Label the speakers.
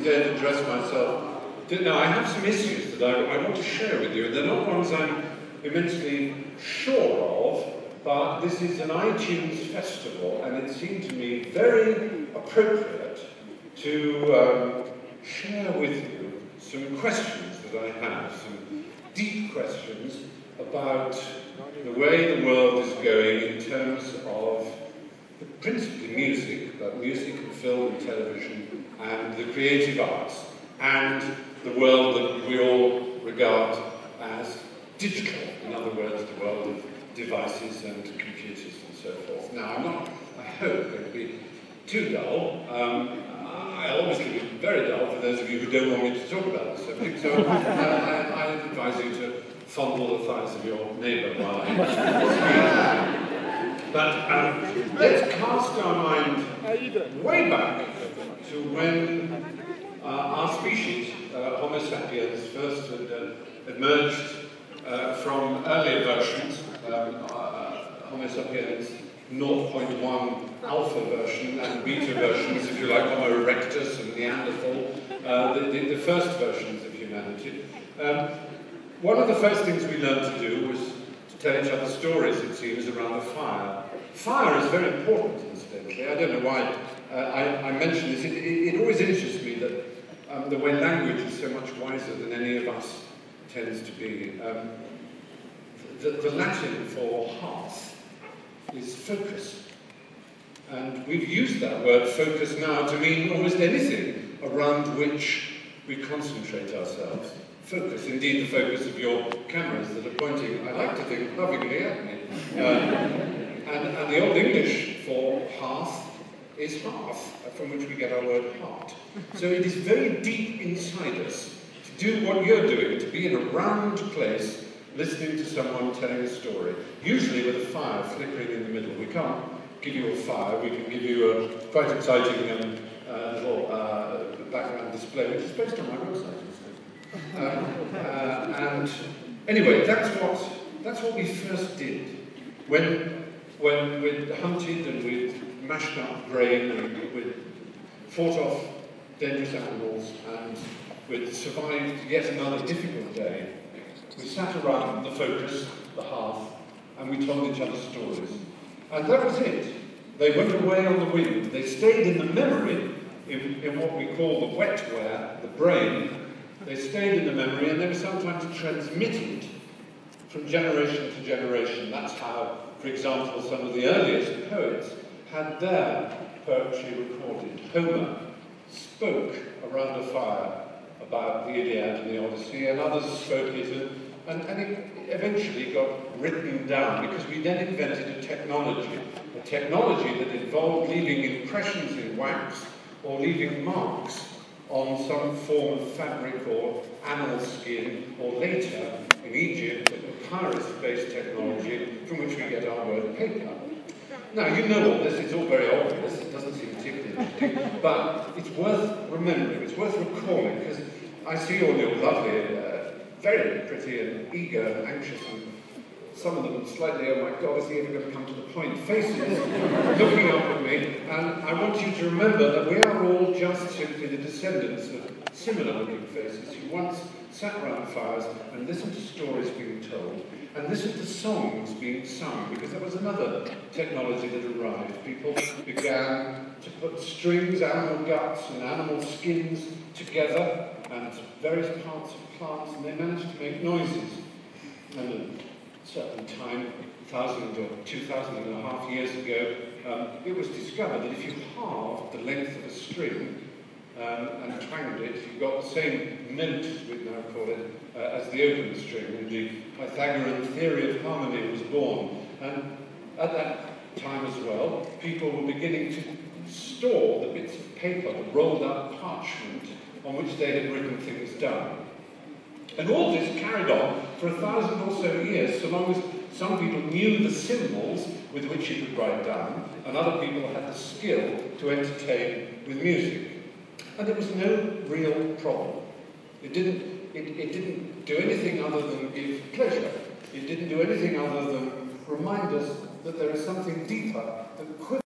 Speaker 1: dare to address myself. Now, I have some issues that I want to share with you. They're not ones I'm immensely sure of, but this is an iTunes festival, and it seemed to me very appropriate to share with you some questions that I have, some deep questions about the way the world is going in terms of principally music, but music and film and television and the creative arts, and the world that we all regard as digital, in other words, the world of devices and computers and so forth. Now, I'm not, I hope, going to be too dull. I'll obviously be very dull for those of you who don't want me to talk about the subject, so I advise you to fondle the thighs of your neighbour while I speak. But let's cast our mind way back to when our species, Homo sapiens, first had emerged from earlier versions, Homo sapiens 0.1 alpha version and beta versions, if you like, Homo erectus and Neanderthal, the first versions of humanity. One of the first things we learned to do was to tell each other stories, it seems, around the fire. Fire is very important, incidentally. I don't know why I mention this. It always interests me that the way language is so much wiser than any of us tends to be. The Latin for hearth is focus. And we've used that word focus now to mean almost anything around which we concentrate ourselves. Focus, indeed the focus of your cameras that are pointing, I like to think, lovingly at me. And the Old English for hearth is hearth, from which we get our word heart. So it is very deep inside us to do what you're doing, to be in a round place listening to someone telling a story, usually with a fire flickering in the middle. We can't give you a fire, we can give you a quite exciting little background display, which is based on my website. And anyway, that's what we first did. When we'd hunted and we'd mashed up grain and we'd fought off dangerous animals and we'd survived yet another difficult day, we sat around the focus, the hearth, and we told each other stories. And that was it. They went away on the wind. They stayed in the memory, in what we call the wetware, the brain. They stayed in the memory, and they were sometimes transmitted from generation to generation. That's how, for example, some of the earliest poets had their poetry recorded. Homer spoke around a fire about the Iliad and the Odyssey, and others spoke it, and it eventually got written down, because we then invented a technology that involved leaving impressions in wax or leaving marks on some form of fabric or animal skin, or later, in Egypt, a papyrus-based technology from which we get our word paper. Now, you know all this, it's all very obvious, it doesn't seem particularly interesting, but it's worth remembering, it's worth recalling, because I see all your lovely, very pretty and eager and anxious, and some of them slightly, oh my God, is he ever going to come to the point, faces looking up at me, and I want you to remember that we are all just simply the descendants of similar looking faces who once sat around fires and listened to stories being told, and listened to songs being sung, because there was another technology that arrived. People began to put strings, animal guts and animal skins together, and various parts of plants, and they managed to make noises. And at a certain time, 1,000 or 2,500 years ago, it was discovered that if you halved the length of a string and twanged it, you got the same note, as we now call it, as the open string, and the Pythagorean theory of harmony was born. And at that time as well, people were beginning to store the bits of paper, the rolled up parchment, on which they had written things down. And all this carried on for 1,000 or so years, so long as some people knew the symbols with which you could write down, and other people had the skill to entertain with music. And there was no real problem. It didn't do anything other than give pleasure. It didn't do anything other than remind us that there is something deeper that